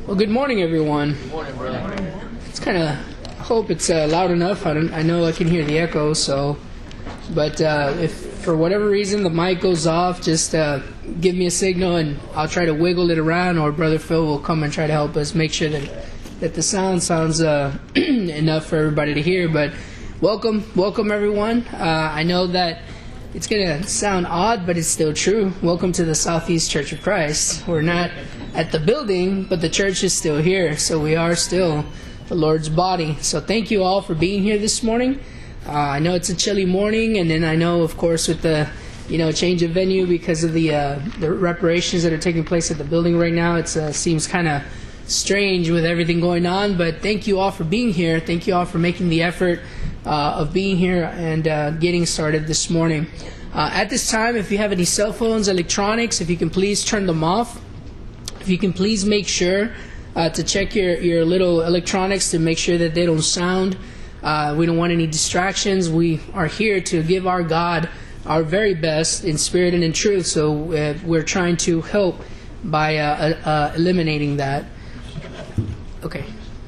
Well, good morning, everyone. Good morning, brother. It's kind of, I hope it's loud enough. I know I can hear the echo, but if for whatever reason the mic goes off, just give me a signal and I'll try to wiggle it around, or Brother Phil will come and try to help us make sure that the sound sounds enough for everybody to hear. But welcome everyone. I know that it's going to sound odd, but it's still true. Welcome to the Southeast Church of Christ. We're not at the building, but the church is still here, so we are still the Lord's body. So thank you all for being here this morning. I know it's a chilly morning, and then I know, of course, with the change of venue because of the reparations that are taking place at the building right now, it seems kind of strange with everything going on. But thank you all for being here. Thank you all for making the effort of being here and getting started this morning. At this time, if you have any cell phones, electronics, if you can please turn them off. If you can please make sure to check your little electronics to make sure that they don't sound. We don't want any distractions. We are here to give our God our very best in spirit and in truth. So we're trying to help by eliminating that. Okay.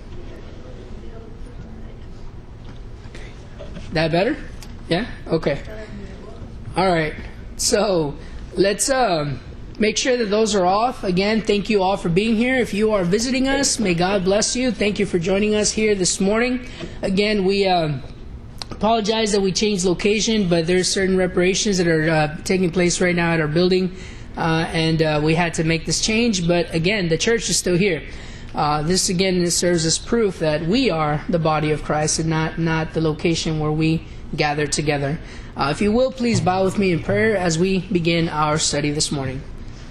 That better? Yeah? Okay. All right. So let's make sure that those are off. Again, thank you all for being here. If you are visiting us, may God bless you. Thank you for joining us here this morning. Again, we apologize that we changed location, but there's certain reparations that are taking place right now at our building, and we had to make this change. But again, the church is still here. This serves as proof that we are the body of Christ and not the location where we gather together. If you will, please bow with me in prayer as we begin our study this morning.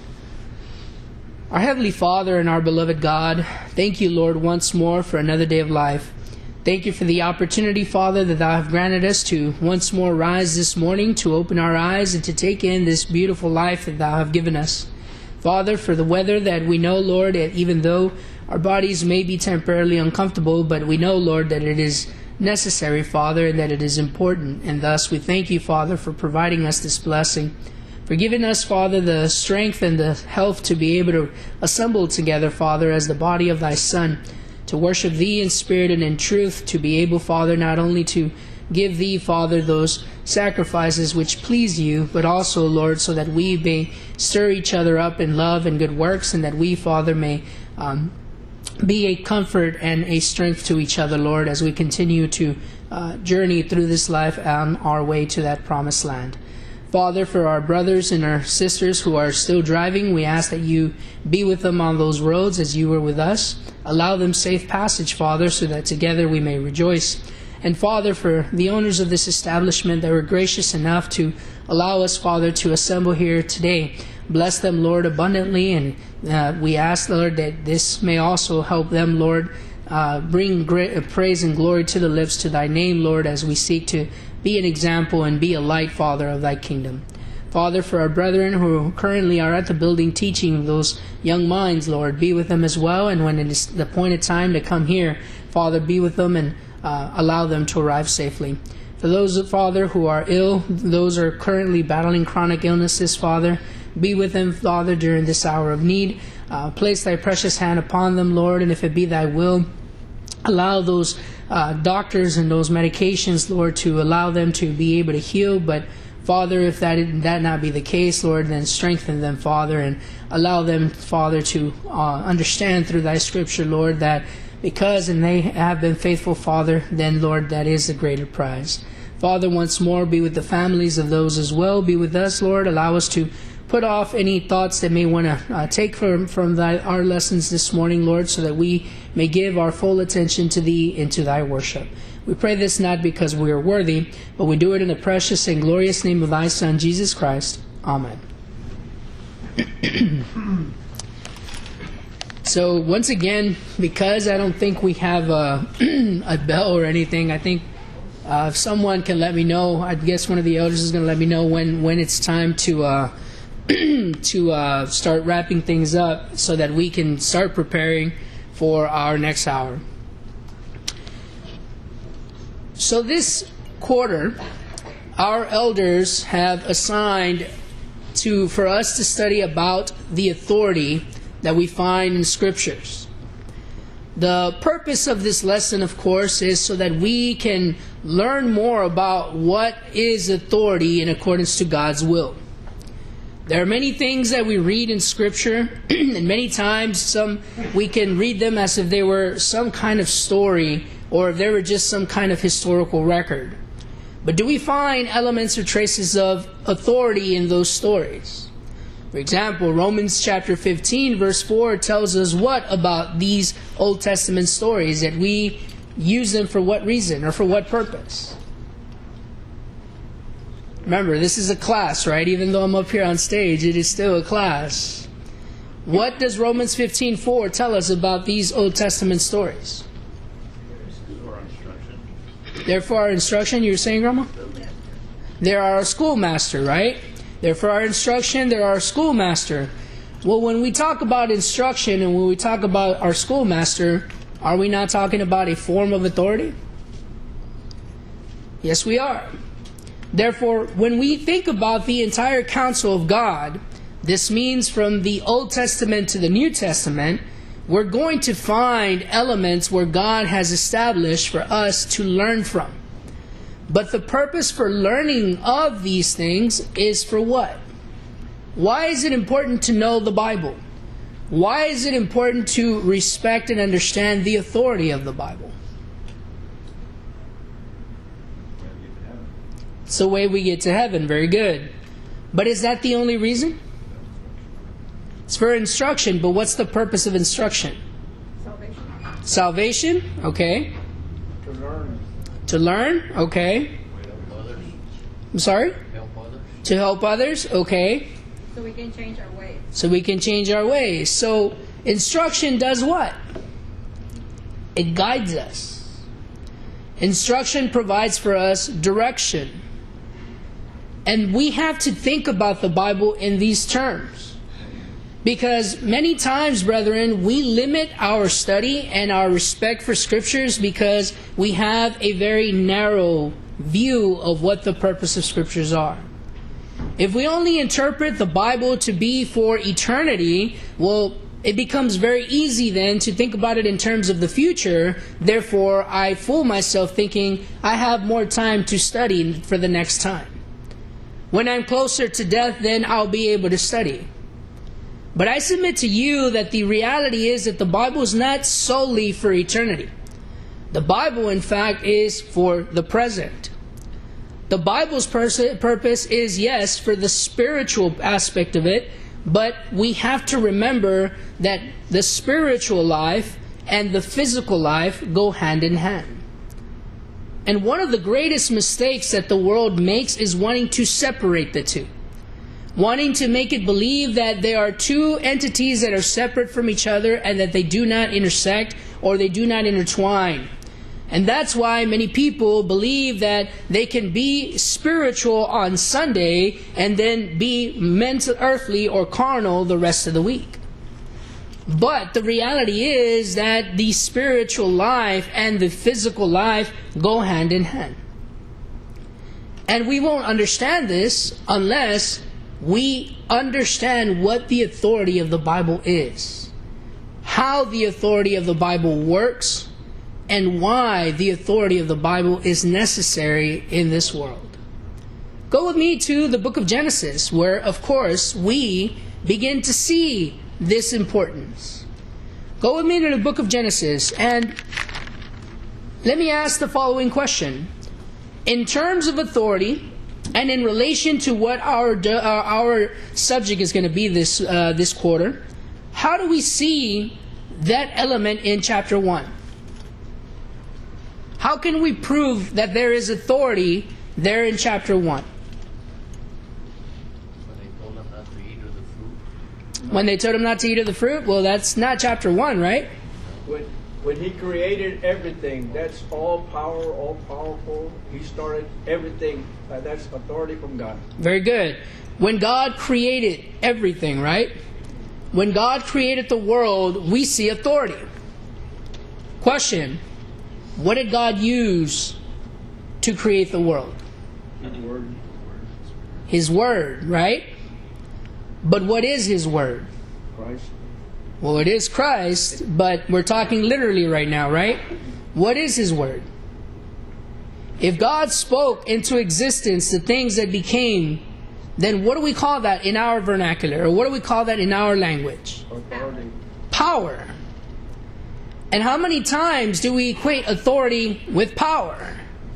Our Heavenly Father and our beloved God, thank you, Lord, once more for another day of life. Thank you for the opportunity, Father, that Thou have granted us to once more rise this morning, to open our eyes and to take in this beautiful life that Thou have given us. Father, for the weather that we know, Lord, even though our bodies may be temporarily uncomfortable, but we know, Lord, that it is necessary, Father, and that it is important. And thus we thank you, Father, for providing us this blessing. For giving us, Father, the strength and the health to be able to assemble together, Father, as the body of Thy Son, to worship Thee in spirit and in truth, to be able, Father, not only to give Thee, Father, those sacrifices which please You, but also, Lord, so that we may stir each other up in love and good works, and that we, Father, may be a comfort and a strength to each other, Lord, as we continue to journey through this life on our way to that promised land. Father, for our brothers and our sisters who are still driving, we ask that You be with them on those roads as You were with us. Allow them safe passage, Father, so that together we may rejoice. And Father, for the owners of this establishment that were gracious enough to allow us, Father, to assemble here today, bless them, Lord, abundantly. And we ask, Lord, that this may also help them, Lord, bring great praise and glory to the lips to Thy name, Lord, as we seek to be an example and be a light, Father, of Thy kingdom. Father, for our brethren who currently are at the building teaching those young minds, Lord, be with them as well. And when it is the appointed time to come here, Father, be with them and allow them to arrive safely. For those, Father, who are ill, those who are currently battling chronic illnesses, Father, be with them, Father, during this hour of need. Place Thy precious hand upon them, Lord, and if it be Thy will, allow those doctors and those medications, Lord, to allow them to be able to heal. But Father, if that not be the case, Lord, then strengthen them, Father, and allow them, Father, to understand through Thy Scripture, Lord, that because and they have been faithful, Father, then, Lord, that is the greater prize. Father, once more, be with the families of those as well. Be with us, Lord. Allow us to put off any thoughts that may want to take from our lessons this morning, Lord, so that we may give our full attention to Thee and to Thy worship. We pray this not because we are worthy, but we do it in the precious and glorious name of Thy Son, Jesus Christ. Amen. So once again, because I don't think we have a bell or anything, I think if someone can let me know, I guess one of the elders is going to let me know when it's time to start wrapping things up so that we can start preparing for our next hour. So this quarter, our elders have assigned for us to study about the authority that we find in Scriptures. The purpose of this lesson, of course, is so that we can learn more about what is authority in accordance to God's will. There are many things that we read in Scripture, and many times we can read them as if they were some kind of story or if they were just some kind of historical record. But do we find elements or traces of authority in those stories? For example, Romans chapter 15 verse 4 tells us what about these Old Testament stories, that we use them for what reason or for what purpose? Remember, this is a class, right? Even though I'm up here on stage, it is still a class. What does Romans 15:4 tell us about these Old Testament stories? They're for our instruction, you were saying, Grandma? They're our schoolmaster, right? They're for our instruction, they're our schoolmaster. Well, when we talk about instruction and when we talk about our schoolmaster, are we not talking about a form of authority? Yes, we are. Therefore, when we think about the entire counsel of God, this means from the Old Testament to the New Testament, we're going to find elements where God has established for us to learn from. But the purpose for learning of these things is for what? Why is it important to know the Bible? Why is it important to respect and understand the authority of the Bible? It's the way we get to heaven. Very good. But is that the only reason? It's for instruction, but what's the purpose of instruction? Salvation. Salvation? Okay. To learn. To learn? Okay. I'm sorry? Help others. To help others? Okay. So we can change our ways. So we can change our ways. So instruction does what? It guides us. Instruction provides for us direction. And we have to think about the Bible in these terms. Because many times, brethren, we limit our study and our respect for Scriptures because we have a very narrow view of what the purpose of Scriptures are. If we only interpret the Bible to be for eternity, well, it becomes very easy then to think about it in terms of the future. Therefore, I fool myself thinking I have more time to study for the next time. When I'm closer to death, then I'll be able to study. But I submit to you that the reality is that the Bible is not solely for eternity. The Bible, in fact, is for the present. The Bible's purpose is, yes, for the spiritual aspect of it, but we have to remember that the spiritual life and the physical life go hand in hand. And one of the greatest mistakes that the world makes is wanting to separate the two. Wanting to make it believe that there are two entities that are separate from each other and that they do not intersect or they do not intertwine. And that's why many people believe that they can be spiritual on Sunday and then be mental, earthly, or carnal the rest of the week. But the reality is that the spiritual life and the physical life go hand in hand. And we won't understand this unless we understand what the authority of the Bible is, how the authority of the Bible works, and why the authority of the Bible is necessary in this world. Go with me to the book of Genesis, where, of course, we begin to see this importance. Go with me to the book of Genesis, and let me ask the following question. In terms of authority, and in relation to what our subject is going to be this quarter, how do we see that element in chapter 1? How can we prove that there is authority there in chapter 1? When they told him not to eat of the fruit? Well, that's not chapter 1, right? When he created everything, that's all power, all powerful. He started everything. That's authority from God. Very good. When God created everything, right? When God created the world, we see authority. Question. What did God use to create the world? His Word, right? But what is His Word? Christ. Well, it is Christ, but we're talking literally right now, right? What is His Word? If God spoke into existence the things that became, then what do we call that in our vernacular? Or what do we call that in our language? Authority. Power. And how many times do we equate authority with power?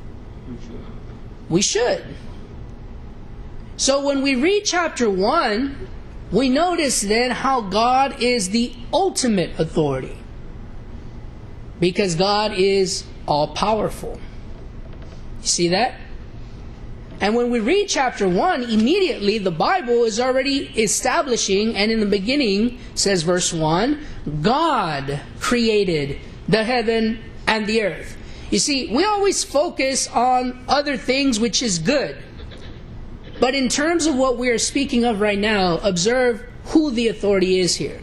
We should. So when we read chapter 1, we notice then how God is the ultimate authority. Because God is all-powerful. You see that? And when we read chapter 1, immediately the Bible is already establishing, and in the beginning, says verse 1, God created the heaven and the earth. You see, we always focus on other things, which is good. But in terms of what we are speaking of right now, observe who the authority is here.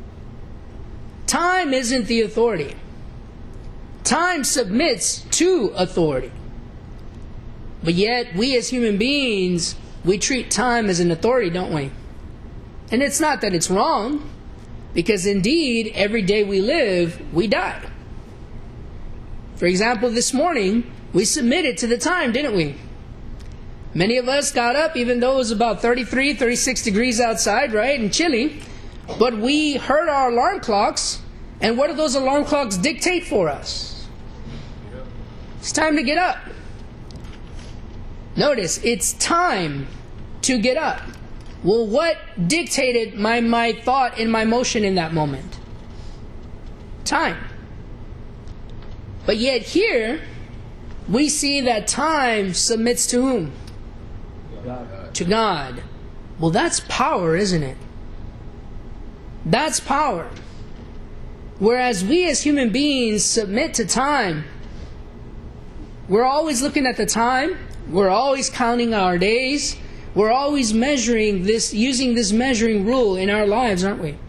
Time isn't the authority. Time submits to authority. But yet, we as human beings, we treat time as an authority, don't we? And it's not that it's wrong, because indeed, every day we live, we die. For example, this morning, we submitted to the time, didn't we? Many of us got up, even though it was about 33, 36 degrees outside, right, and chilly. But we heard our alarm clocks, and what do those alarm clocks dictate for us? It's time to get up. Notice, it's time to get up. Well, what dictated my thought and my motion in that moment? Time. But yet here, we see that time submits to whom? God. To God. Well, that's power, isn't it? That's power. Whereas we as human beings submit to time, we're always looking at the time, we're always counting our days, we're always measuring this, using this measuring rule in our lives, aren't we?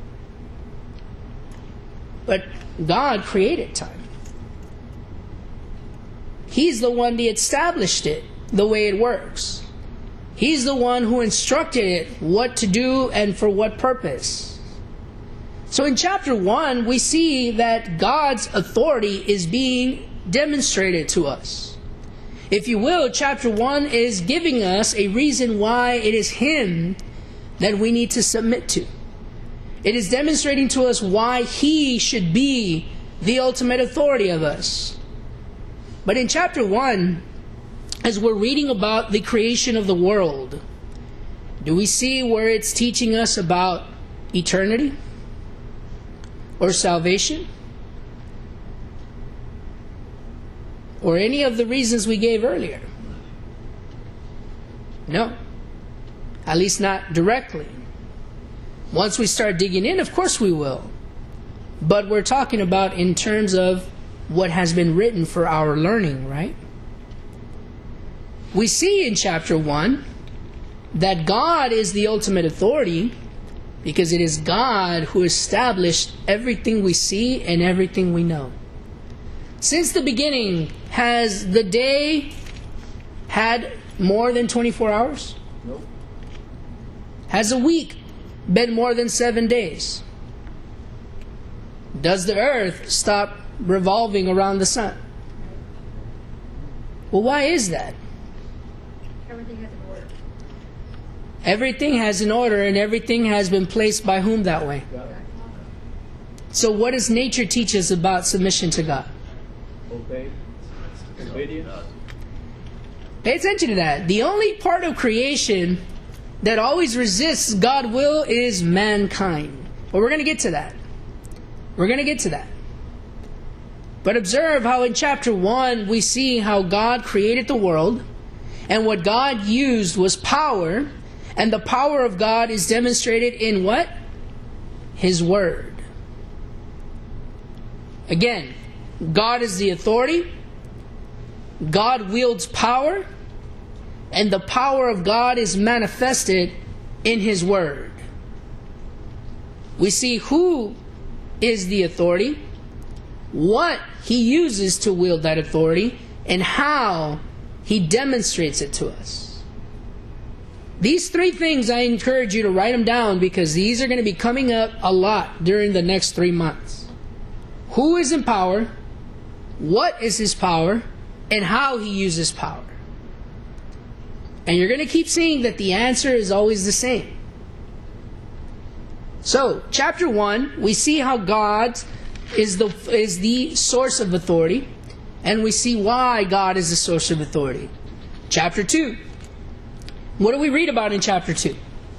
But God created time. He's the one that established it the way it works. He's the one who instructed it what to do and for what purpose. So in chapter 1, we see that God's authority is being demonstrated to us. If you will, chapter 1 is giving us a reason why it is Him that we need to submit to. It is demonstrating to us why He should be the ultimate authority of us. But in chapter 1, as we're reading about the creation of the world, do we see where it's teaching us about eternity or salvation? Or any of the reasons we gave earlier? No. At least not directly. Once we start digging in, of course we will. But we're talking about in terms of what has been written for our learning, right? We see in chapter 1 that God is the ultimate authority because it is God who established everything we see and everything we know. Since the beginning, has the day had more than 24 hours? Nope. Has a week been more than 7 days? Does the earth stop revolving around the sun? Well, why is that? Everything has an order. Everything has an order, and everything has been placed by whom that way? God. So what does nature teach us about submission to God? Obey. Obedience. Pay attention to that. The only part of creation that always resists God's will is mankind. But we're going to get to that. We're going to get to that. But observe how in chapter 1 we see how God created the world, and what God used was power, and the power of God is demonstrated in what? His Word. Again, God is the authority, God wields power, and the power of God is manifested in His Word. We see who is the authority, what He uses to wield that authority, and how He demonstrates it to us. These three things, I encourage you to write them down because these are going to be coming up a lot during the next 3 months. Who is in power? What is his power? And how he uses power. And you're going to keep seeing that the answer is always the same. So, chapter 1, we see how God is the source of authority. And we see why God is the source of authority. Chapter 2. What do we read about in chapter 2?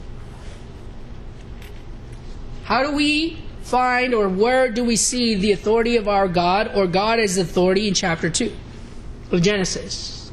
How do we find, or where do we see the authority of our God, or God as authority in chapter 2 of Genesis?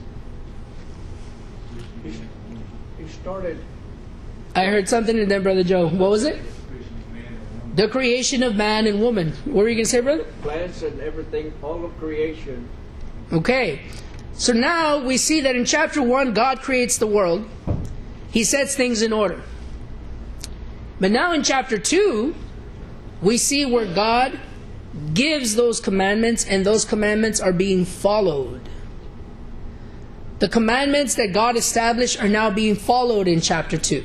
He started. I heard something in there, Brother Joe. What was it? The creation of man and woman. What were you going to say, brother? Plants and everything, all of creation. Okay. So now we see that in chapter 1, God creates the world. He sets things in order. But now in chapter 2, we see where God gives those commandments, and those commandments are being followed. The commandments that God established are now being followed in chapter 2.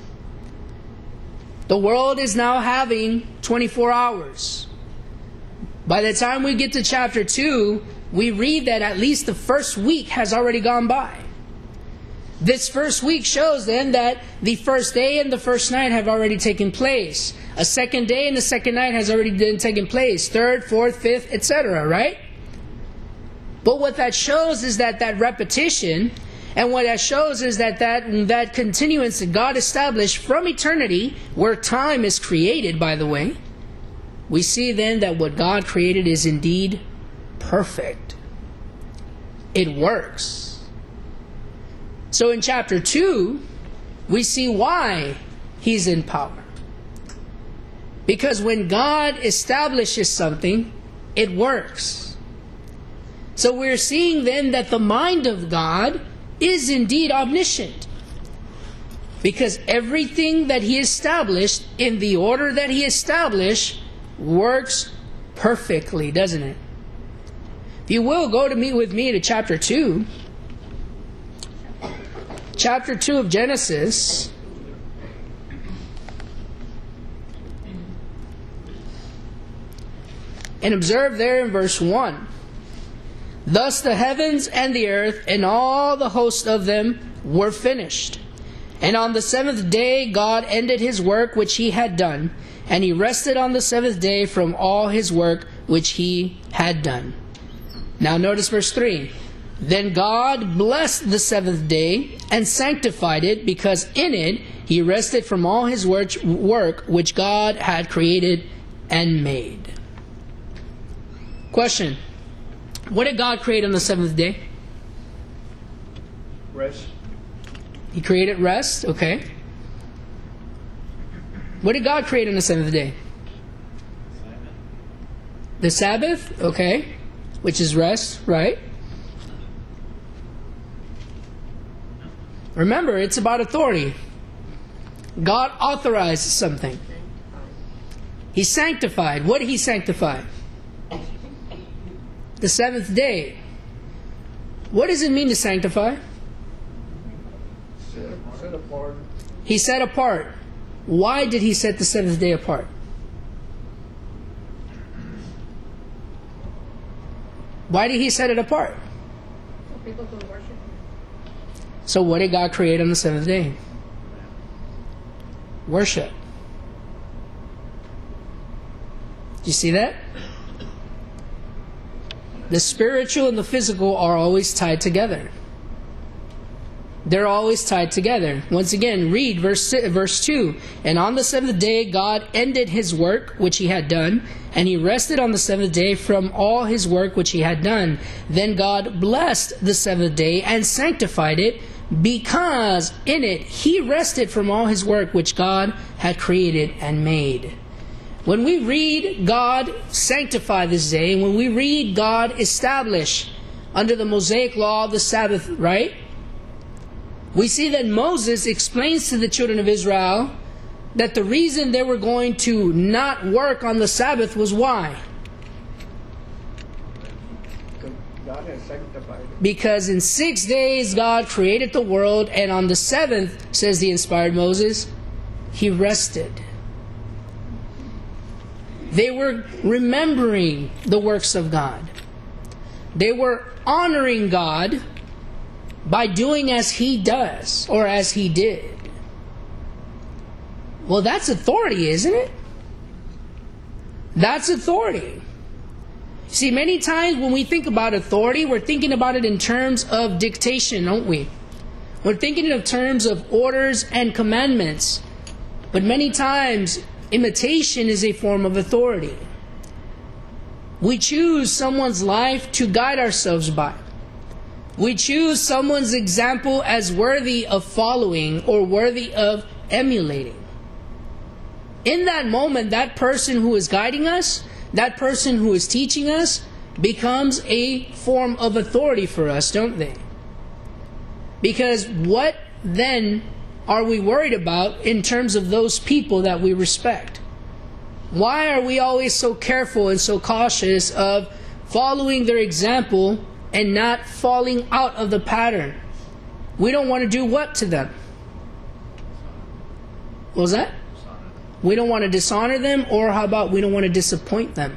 The world is now having 24 hours. By the time we get to chapter 2, we read that at least the first week has already gone by. This first week shows then that the first day and the first night have already taken place. A second day and the second night has already been taken place. Third, fourth, fifth, etc. Right? But what that shows is that repetition, and what that shows is that continuance that God established from eternity, where time is created, by the way, we see then that what God created is indeed perfect. It works. So in chapter 2, we see why He's in power. Because when God establishes something, it works. So we're seeing then that the mind of God is indeed omniscient. Because everything that He established in the order that He established works perfectly, doesn't it? If you will, go with me to chapter 2. Chapter 2 of Genesis. And observe there in verse 1. Thus the heavens and the earth and all the host of them were finished. And on the seventh day God ended His work which He had done, and He rested on the seventh day from all His work which He had done. Now notice verse 3. Then God blessed the seventh day and sanctified it, because in it He rested from all His work which God had created and made. Question. What did God create on the seventh day? Rest. He created rest, okay. What did God create on the seventh day? The Sabbath, okay. Which is rest, right? Remember, it's about authority. God authorized something. He sanctified. What did He sanctify? The seventh day. What does it mean to sanctify? Set apart. He set apart. Why did He set the seventh day apart? Why did He set it apart? So people could worship Him. So what did God create on the seventh day? Worship. Do you see that? The spiritual and the physical are always tied together. They're always tied together. Once again, read verse 2. And on the seventh day God ended His work which He had done, and He rested on the seventh day from all His work which He had done. Then God blessed the seventh day and sanctified it, because in it He rested from all His work which God had created and made. When we read God sanctify this day, when we read God establish under the Mosaic law the Sabbath, right? We see that Moses explains to the children of Israel that the reason they were going to not work on the Sabbath was why? God has sanctified it. Because in 6 days God created the world, and on the seventh, says the inspired Moses, He rested. They were remembering the works of God. They were honoring God by doing as He does, or as He did. Well, that's authority, isn't it? That's authority. See, many times when we think about authority, we're thinking about it in terms of dictation, don't we? We're thinking in terms of orders and commandments. But many times, imitation is a form of authority. We choose someone's life to guide ourselves by. We choose someone's example as worthy of following or worthy of emulating. In that moment, that person who is guiding us, that person who is teaching us, becomes a form of authority for us, don't they? Because what then are we worried about in terms of those people that we respect? Why are we always so careful and so cautious of following their example and not falling out of the pattern? We don't want to do what to them? What was that? We don't want to dishonor them, or how about we don't want to disappoint them?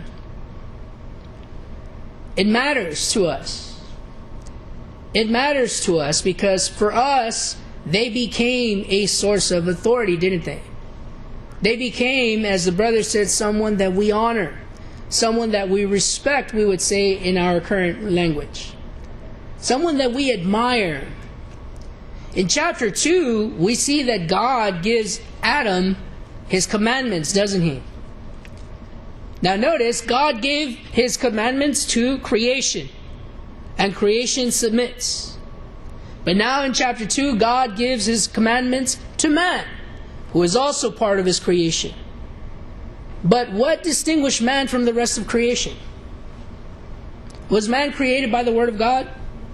It matters to us. It matters to us because for us, they became a source of authority, didn't they? They became, as the brother said, someone that we honor, someone that we respect, we would say in our current language, someone that we admire. In chapter 2, we see that God gives Adam His commandments, doesn't He? Now notice, God gave His commandments to creation, and creation submits. But now in chapter 2, God gives His commandments to man, who is also part of His creation. But what distinguished man from the rest of creation? Was man created by the Word of God?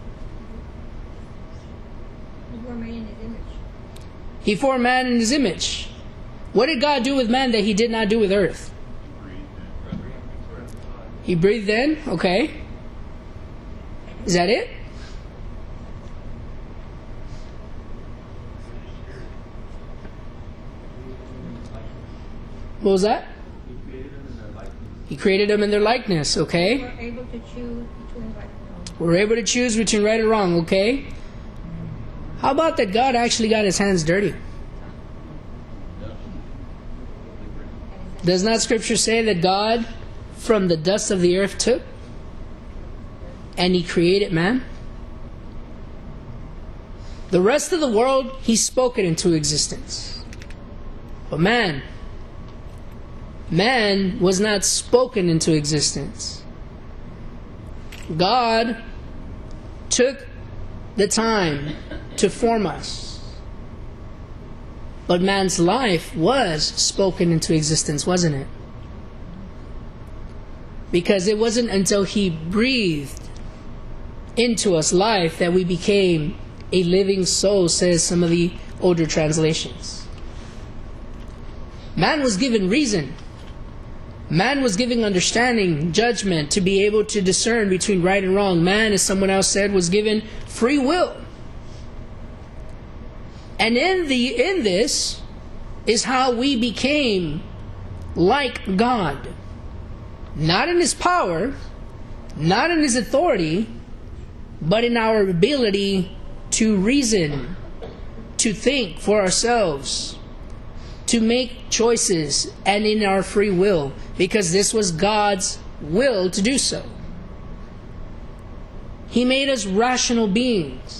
We were made in His image. He formed man in His image. What did God do with man that He did not do with earth? He breathed in? Okay. Is that it? What was that? He created them in their likeness, okay? We were able to choose between right and wrong. We're able to choose between right and wrong, okay? How about that God actually got His hands dirty? Does not Scripture say that God from the dust of the earth took and He created man? The rest of the world, He spoke it into existence. But man was not spoken into existence. God took the time to form us. But man's life was spoken into existence, wasn't it? Because it wasn't until He breathed into us life that we became a living soul, says some of the older translations. Man was given reason. Man was given understanding, judgment, to be able to discern between right and wrong. Man, as someone else said, was given free will. And in this is how we became like God. Not in His power, not in His authority, but in our ability to reason, to think for ourselves, to make choices, and in our free will, because this was God's will to do so. He made us rational beings.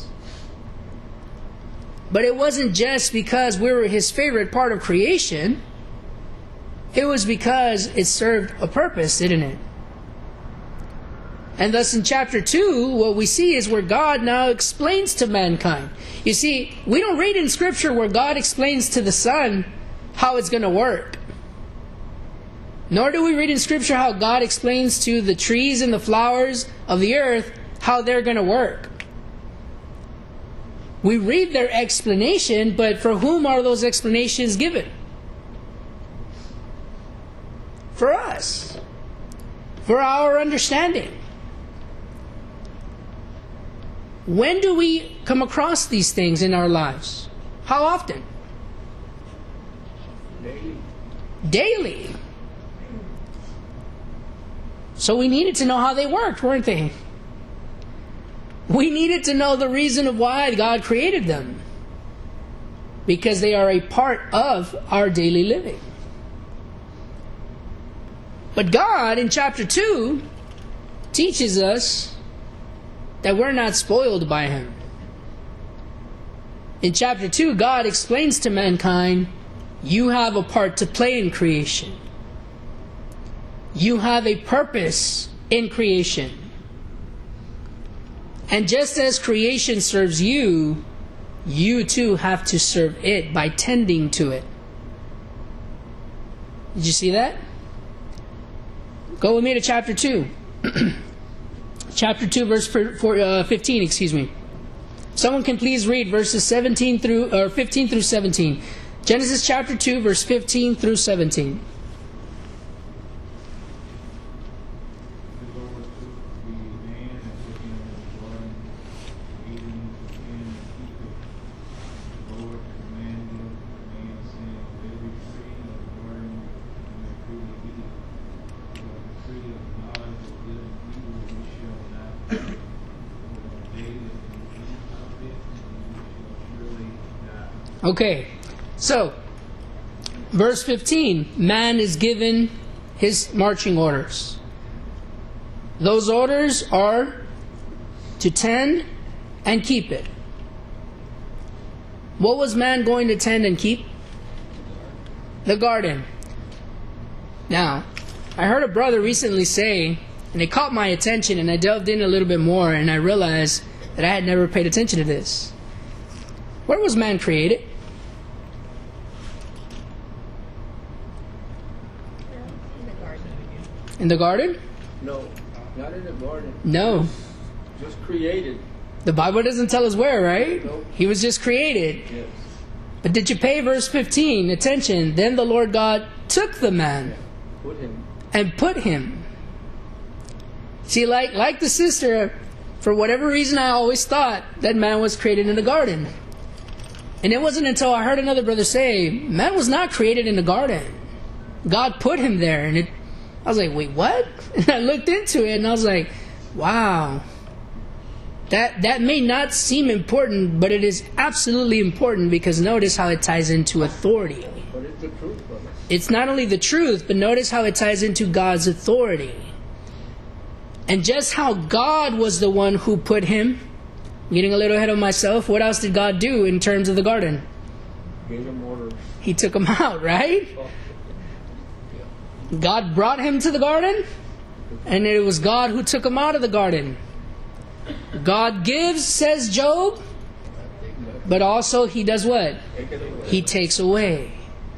But it wasn't just because we were His favorite part of creation. It was because it served a purpose, didn't it? And thus in chapter 2, what we see is where God now explains to mankind. You see, we don't read in Scripture where God explains to the sun how it's going to work. Nor do we read in Scripture how God explains to the trees and the flowers of the earth how they're going to work. We read their explanation, but for whom are those explanations given? For us. For our understanding. When do we come across these things in our lives? How often? Daily. Daily. So we needed to know how they worked, weren't they? We needed to know the reason of why God created them. Because they are a part of our daily living. But God, in chapter 2, teaches us that we're not spoiled by Him. In chapter 2, God explains to mankind, you have a part to play in creation. You have a purpose in creation. And just as creation serves you, you too have to serve it by tending to it. Did you see that? Go with me to chapter 2. Chapter 2, verse 15, excuse me. Someone can please read verses 15 through 17. Genesis chapter 2, verse 15 through 17. Okay, so verse 15, man is given his marching orders. Those orders are to tend and keep it. What was man going to tend and keep? The garden. Now, I heard a brother recently say, and it caught my attention, and I delved in a little bit more, and I realized that I had never paid attention to this. Where was man created? In the garden? No, not in the garden. No. Just created. The Bible doesn't tell us where, right? No. He was just created. Yes. But did you pay verse 15 attention? Then the Lord God took the man Put him. and put him. See, like the sister, for whatever reason I always thought that man was created in the garden. And it wasn't until I heard another brother say, man was not created in the garden. God put him there. And I was like, wait, what? And I looked into it and I was like, wow. That may not seem important, but it is absolutely important, because notice how it ties into authority. But it's the truth, brother. It's not only the truth, but notice how it ties into God's authority. And just how God was the one who put him. I'm getting a little ahead of myself. What else did God do in terms of the garden? Gave him orders. He took him out, right? God brought him to the garden, and it was God who took him out of the garden. God gives, says Job, but also He does what? He takes away.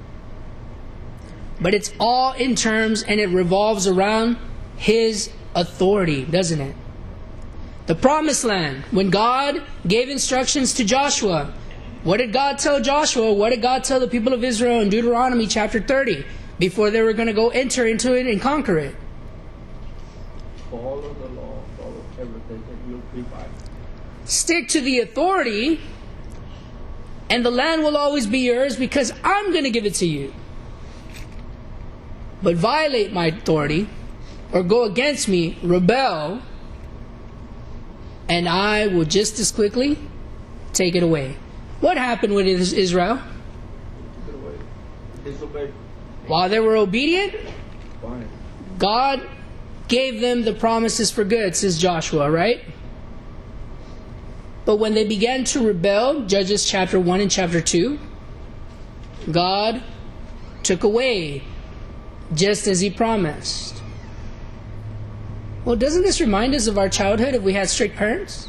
But it's all in terms, and it revolves around His authority, doesn't it? The promised land, when God gave instructions to Joshua, what did God tell Joshua? What did God tell the people of Israel in Deuteronomy chapter 30 before they were going to go enter into it and conquer it? Follow the law, follow everything, and you'll be fine. Stick to the authority, and the land will always be yours, because I'm going to give it to you. But violate my authority, or go against me, rebel, and I will just as quickly take it away. What happened with Israel? Get away. Disobey. While they were obedient, Fine. God gave them the promises for good, says Joshua, right? But when they began to rebel, Judges chapter 1 and chapter 2, God took away just as He promised. Well, doesn't this remind us of our childhood if we had strict parents?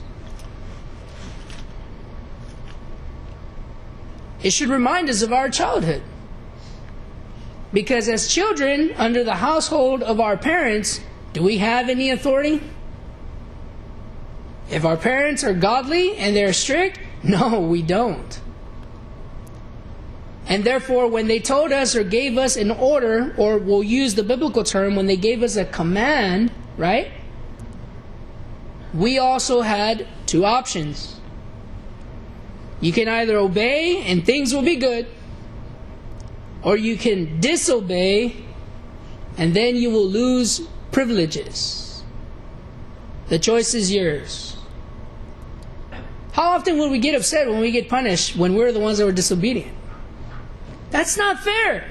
It should remind us of our childhood. Because as children, under the household of our parents, do we have any authority? If our parents are godly and they're strict, no, we don't. And therefore, when they told us or gave us an order, or we'll use the biblical term, when they gave us a command, right? we also had two options. You can either obey and things will be good, or you can disobey and then you will lose privileges. The choice is yours. How often will we get upset when we get punished when we're the ones that were disobedient? That's not fair.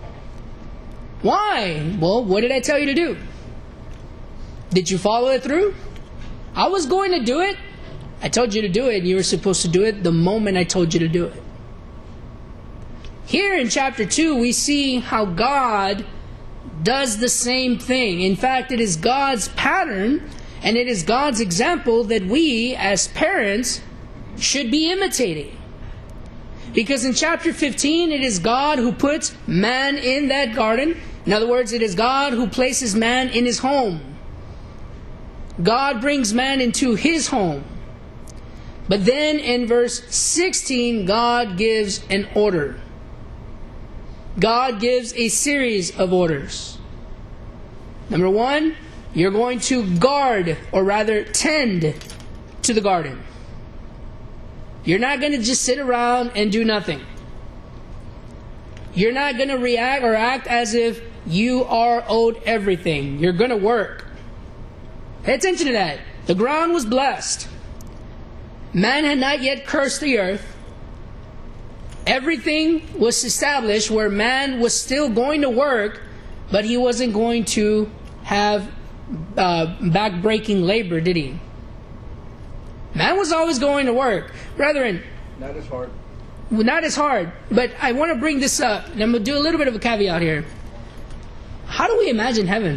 Why? Well, what did I tell you to do? Did you follow it through? I was going to do it. I told you to do it, and you were supposed to do it the moment I told you to do it. Here in chapter 2, we see how God does the same thing. In fact, it is God's pattern, and it is God's example that we, as parents, should be imitating. Because in chapter 15, it is God who puts man in that garden. In other words, it is God who places man in his home. God brings man into his home. But then in verse 16, God gives an order. God gives a series of orders. Number 1, you're going to guard, or rather tend to the garden. You're not going to just sit around and do nothing. You're not going to react or act as if you are owed everything. You're going to work. Pay attention to that. The ground was blessed. Man had not yet cursed the earth. Everything was established where man was still going to work, but he wasn't going to have back-breaking labor, did he? Man was always going to work. Brethren, Not as hard. not as hard, but I want to bring this up, and I'm going to do a little bit of a caveat here. How do we imagine heaven?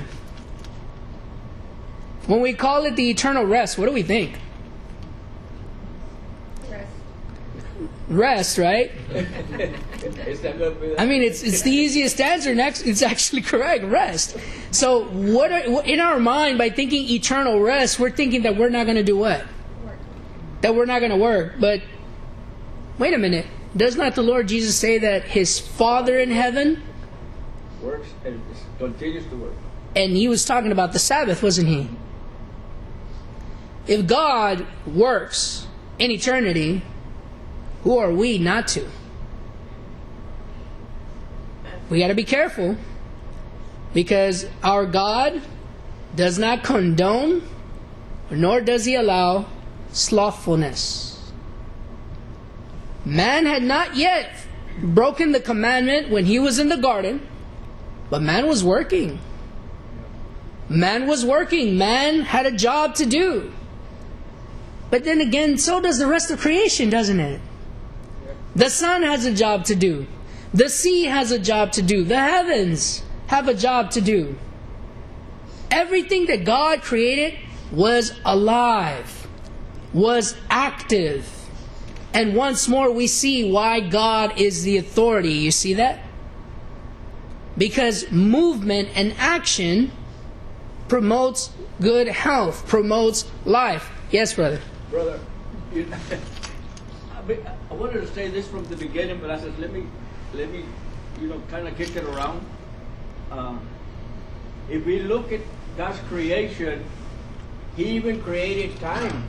When we call it the eternal rest, what do we think? Rest. Rest, right? Is that going to be? I mean, it's the easiest answer. Next, it's actually correct. Rest. So, what in our mind, by thinking eternal rest, we're thinking that we're not going to do what? Work. That we're not going to work. But wait a minute. Does not the Lord Jesus say that His Father in heaven, Works and continues to work. and He was talking about the Sabbath, wasn't He? If God works in eternity, who are we not to? We got to be careful, because our God does not condone, nor does He allow slothfulness. Man had not yet broken the commandment when he was in the garden, but man was working. Man was working. Man had a job to do. But then again, so does the rest of creation, doesn't it? The sun has a job to do. The sea has a job to do. The heavens have a job to do. Everything that God created was alive, was active. And once more we see why God is the authority. You see that? Because movement and action promotes good health, promotes life. Yes, brother? Brother, I wanted to say this from the beginning, but I said, let me, kind of kick it around. If we look at God's creation, He even created time.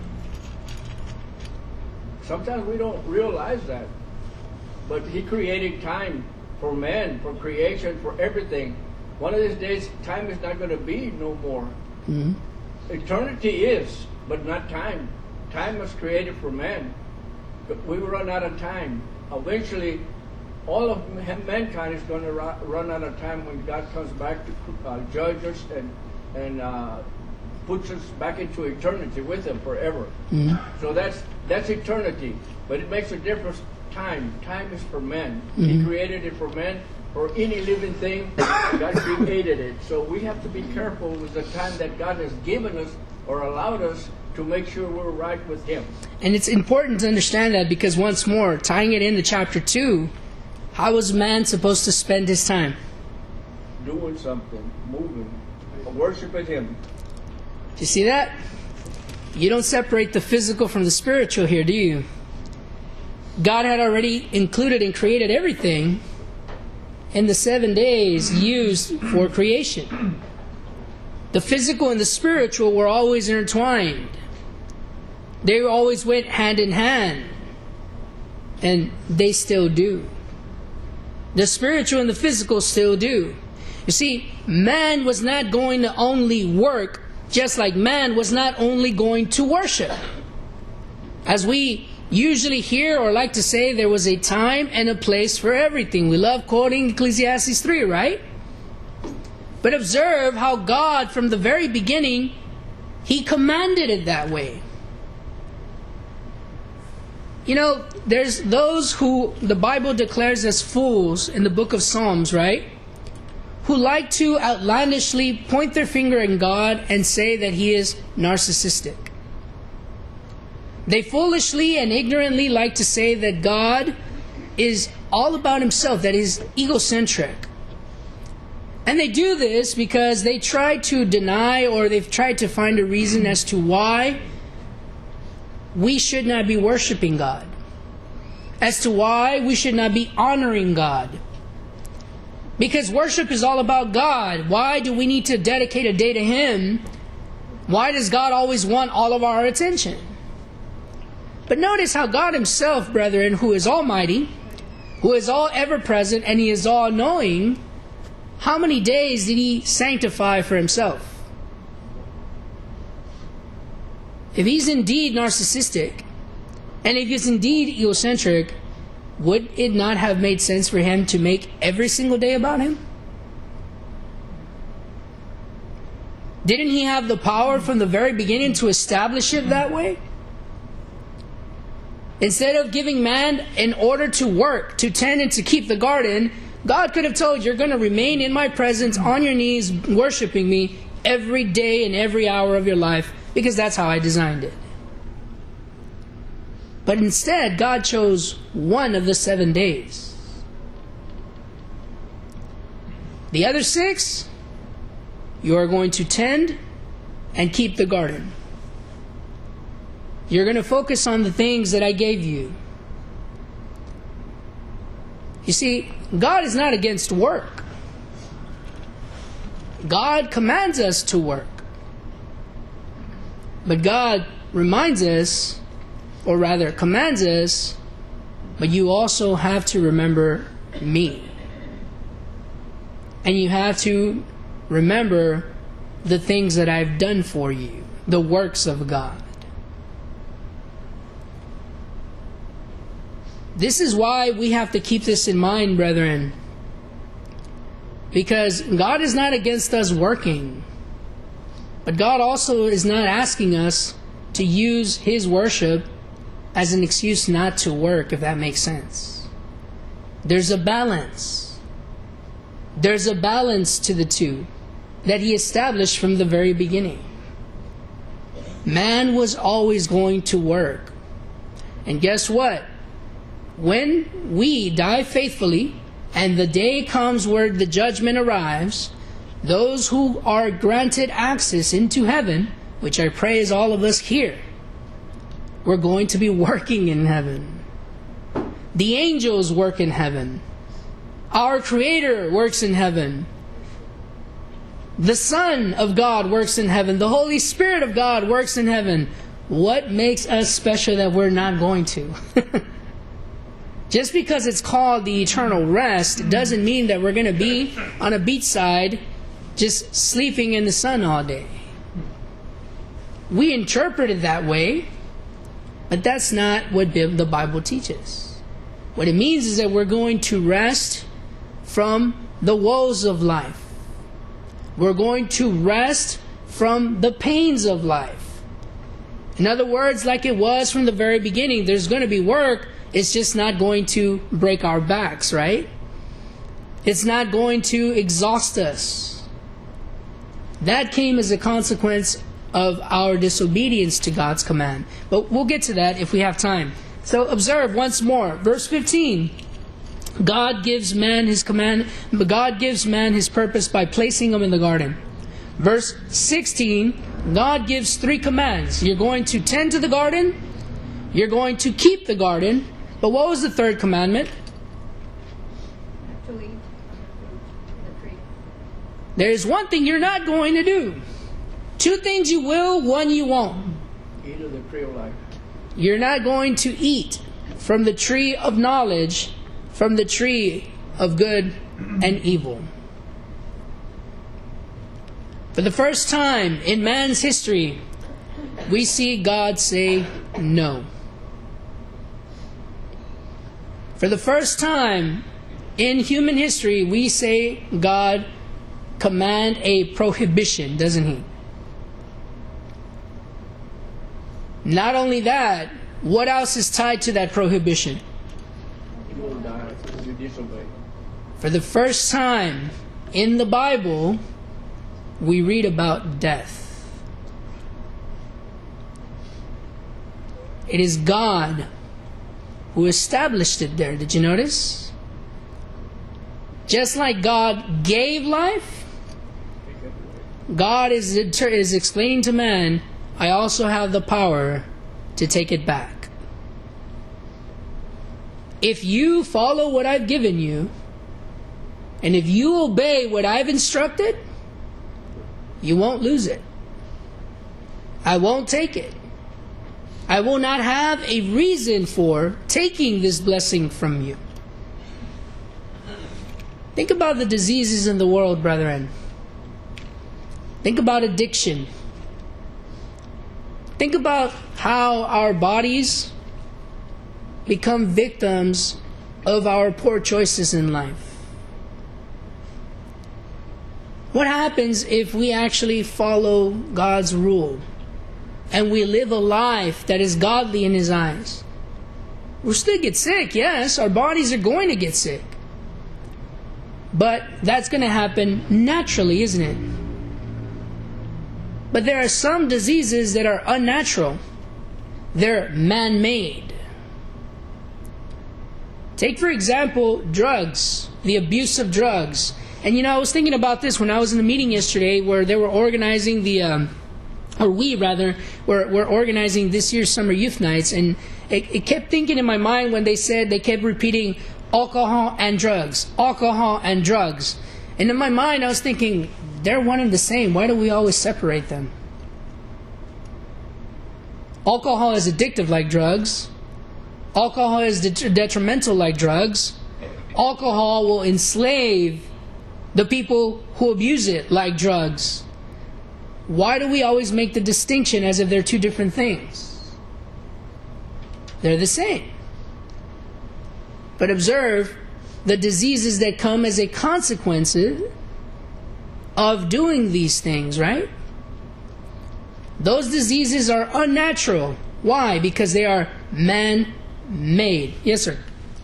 Sometimes we don't realize that. But He created time for man, for creation, for everything. One of these days, time is not going to be no more. Mm-hmm. Eternity is, but not time. Time was created for man. But we will run out of time. Eventually, all of mankind is going to run out of time when God comes back to judge us and puts us back into eternity with Him forever. Mm-hmm. So that's eternity. But it makes a difference. Time is for man. Mm-hmm. He created it for man. For any living thing, God created it. So we have to be careful with the time that God has given us or allowed us to make sure we're right with Him. And it's important to understand that, because once more, tying it into chapter 2, how was man supposed to spend his time? Doing something, moving, worshiping Him. Do you see that? You don't separate the physical from the spiritual here, do you? God had already included and created everything in the 7 days used for creation. The physical and the spiritual were always intertwined. They always went hand in hand. And they still do. The spiritual and the physical still do. You see, man was not going to only work, just like man was not only going to worship. As we usually hear or like to say, there was a time and a place for everything. We love quoting Ecclesiastes 3, right? But observe how God, from the very beginning, He commanded it that way. You know, there's those who the Bible declares as fools in the book of Psalms, right? Who like to outlandishly point their finger at God and say that He is narcissistic. They foolishly and ignorantly like to say that God is all about Himself, that He's egocentric. And they do this because they try to deny, or they've tried to find a reason as to why we should not be worshiping God, as to why we should not be honoring God. Because worship is all about God. Why do we need to dedicate a day to Him? Why does God always want all of our attention? But notice how God Himself, brethren, who is almighty, who is all ever present, and He is all knowing, how many days did He sanctify for Himself? If He's indeed narcissistic, and if He's indeed egocentric, would it not have made sense for Him to make every single day about Him? Didn't He have the power from the very beginning to establish it that way? Instead of giving man in order to work, to tend and to keep the garden, God could have told you, you're going to remain in my presence on your knees worshiping me every day and every hour of your life, because that's how I designed it. But instead, God chose one of the 7 days. The other 6, you are going to tend and keep the garden. You're going to focus on the things that I gave you. You see, God is not against work. God commands us to work. But God reminds us, or rather commands us, but you also have to remember me. And you have to remember the things that I've done for you, the works of God. This is why we have to keep this in mind, brethren. Because God is not against us working. But God also is not asking us to use His worship as an excuse not to work, if that makes sense. There's a balance. There's a balance to the two that He established from the very beginning. Man was always going to work. And guess what? When we die faithfully, and the day comes where the judgment arrives, those who are granted access into heaven, which I pray is all of us here, we're going to be working in heaven. The angels work in heaven. Our Creator works in heaven. The Son of God works in heaven. The Holy Spirit of God works in heaven. What makes us special that we're not going to? Just because it's called the eternal rest doesn't mean that we're going to be on a beachside just sleeping in the sun all day. We interpret it that way, but that's not what the Bible teaches. What it means is that we're going to rest from the woes of life. We're going to rest from the pains of life. In other words, like it was from the very beginning, there's going to be work. It's just not going to break our backs, right? It's not going to exhaust us. That came as a consequence of our disobedience to God's command. But we'll get to that if we have time. So observe once more. Verse 15. God gives man His command. God gives man his purpose by placing him in the garden. Verse 16. God gives 3 commands. You're going to tend to the garden. You're going to keep the garden. But what was the 3rd commandment? To eat the tree. There is one thing you're not going to do. 2 things you will, 1 you won't. Eat of the tree of life. You're not going to eat from the tree of knowledge, from the tree of good and evil. For the first time in man's history, we see God say no. For the first time in human history, we say God command a prohibition, doesn't He? Not only that, what else is tied to that prohibition? You will die if you disobey. For the first time in the Bible, we read about death. It is God who established it there. Did you notice? Just like God gave life, God is explaining to man, I also have the power to take it back. If you follow what I've given you, and if you obey what I've instructed, you won't lose it. I won't take it. I will not have a reason for taking this blessing from you. Think about the diseases in the world, brethren. Think about addiction. Think about how our bodies become victims of our poor choices in life. What happens if we actually follow God's rule and we live a life that is godly in His eyes? We'll still get sick, yes. Our bodies are going to get sick. But that's going to happen naturally, isn't it? But there are some diseases that are unnatural. They're man-made. Take, for example, drugs, the abuse of drugs. And I was thinking about this when I was in the meeting yesterday where they were organizing we're organizing this year's Summer Youth Nights. And it kept thinking in my mind when they kept repeating alcohol and drugs, alcohol and drugs. And in my mind I was thinking, they're one and the same. Why do we always separate them? Alcohol is addictive like drugs. Alcohol is detrimental like drugs. Alcohol will enslave the people who abuse it like drugs. Why do we always make the distinction as if they're two different things? They're the same. But observe the diseases that come as a consequence of doing these things, right? Those diseases are unnatural. Why? Because they are man-made. Yes, sir.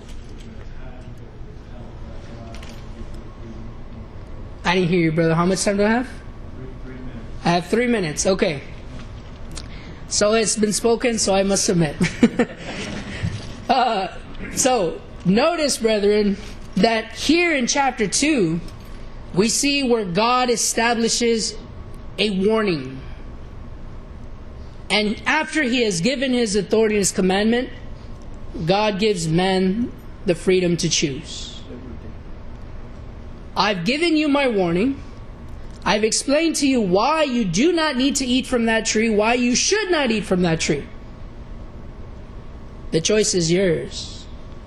I didn't hear you, brother. How much time do I have? 3 minutes. I have 3 minutes. Okay. So it's been spoken, so I must submit. So notice, brethren, that here in chapter 2, we see where God establishes a warning. And after He has given His authority and His commandment, God gives man the freedom to choose. I've given you my warning. I've explained to you why you do not need to eat from that tree, why you should not eat from that tree. The choice is yours.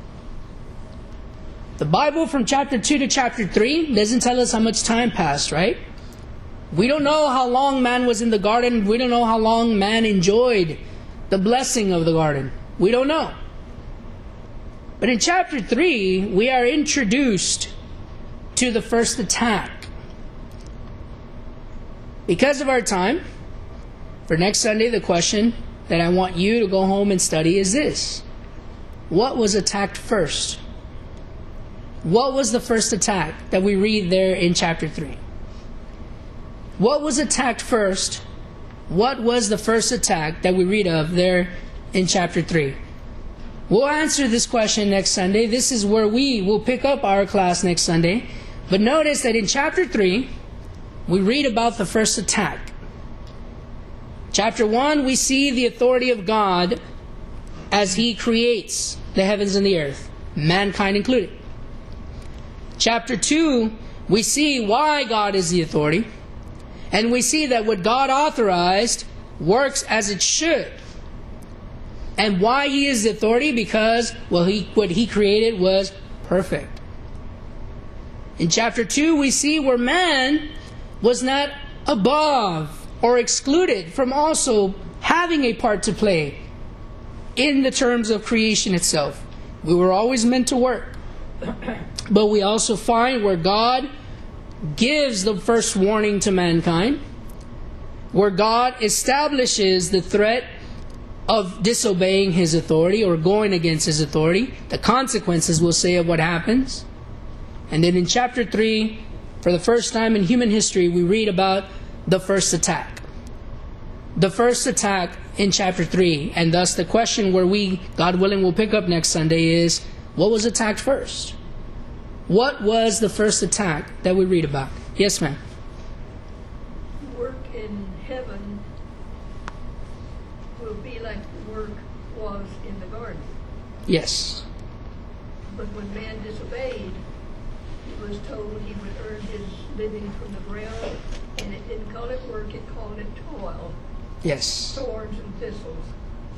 The Bible from chapter 2 to chapter 3 doesn't tell us how much time passed, right? We don't know how long man was in the garden. We don't know how long man enjoyed the blessing of the garden. We don't know. But in chapter 3, we are introduced to the first attack. Because of our time, for next Sunday, the question that I want you to go home and study is this. What was attacked first? What was the first attack that we read there in chapter 3? What was attacked first? What was the first attack that we read of there in chapter 3? We'll answer this question next Sunday. This is where we will pick up our class next Sunday. But notice that in chapter 3, we read about the first attack. Chapter 1, we see the authority of God as He creates the heavens and the earth, mankind included. Chapter 2, we see why God is the authority. And we see that what God authorized works as it should. And why he is the authority? Because, well, what he created was perfect. In chapter 2, we see where man was not above or excluded from also having a part to play in the terms of creation itself. We were always meant to work. But we also find where God gives the first warning to mankind, where God establishes the threat of disobeying his authority or going against his authority, the consequences, we'll say, of what happens. And then in chapter 3, for the first time in human history, we read about the first attack. The first attack in chapter 3. And thus the question where we, God willing, will pick up next Sunday is, what was attacked first? What was the first attack that we read about? Yes, ma'am. Work in heaven will be like the work was in the garden. Yes. But when man disobeyed, he was told he would earn his living from the ground, and it didn't call it work, it called it toil. Yes. Thorns and thistles.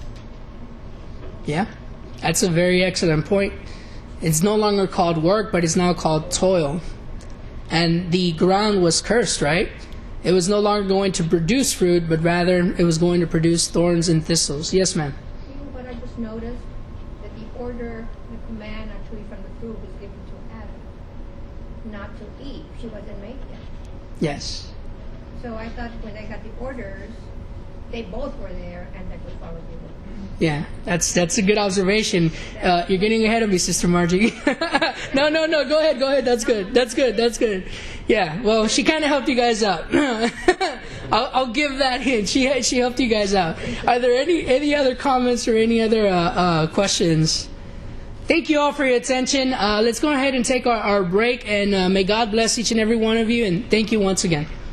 Yeah. That's a very excellent point. It's no longer called work, but it's now called toil. And the ground was cursed, right? It was no longer going to produce fruit, but rather it was going to produce thorns and thistles. Yes, ma'am. You know what I just noticed? That the order, the command not to eat from the fruit was given to Adam. Not to eat. She wasn't made yet. Yes. So I thought when they got the orders, they both were there and they could follow the order. Yeah, that's a good observation. You're getting ahead of me, Sister Margie. No. Go ahead. That's good. Yeah. Well, she kind of helped you guys out. I'll give that hint. She helped you guys out. Are there any other comments or any other questions? Thank you all for your attention. Let's go ahead and take our break, and may God bless each and every one of you. And thank you once again.